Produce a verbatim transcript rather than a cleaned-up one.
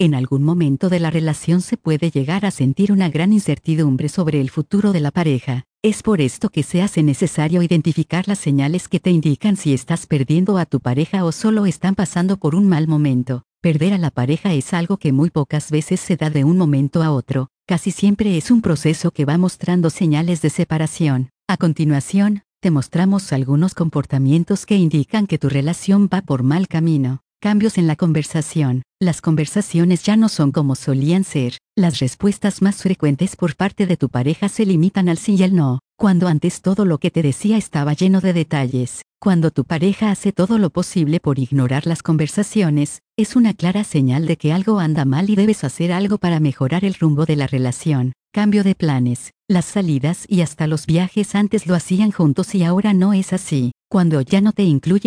En algún momento de la relación se puede llegar a sentir una gran incertidumbre sobre el futuro de la pareja. Es por esto que se hace necesario identificar las señales que te indican si estás perdiendo a tu pareja o solo están pasando por un mal momento. Perder a la pareja es algo que muy pocas veces se da de un momento a otro. Casi siempre es un proceso que va mostrando señales de separación. A continuación, te mostramos algunos comportamientos que indican que tu relación va por mal camino. Cambios en la conversación. Las conversaciones ya no son como solían ser. Las respuestas más frecuentes por parte de tu pareja se limitan al sí y al no, cuando antes todo lo que te decía estaba lleno de detalles. Cuando tu pareja hace todo lo posible por ignorar las conversaciones, es una clara señal de que algo anda mal y debes hacer algo para mejorar el rumbo de la relación. Cambio de planes. Las salidas y hasta los viajes antes lo hacían juntos y ahora no es así. Cuando ya no te incluye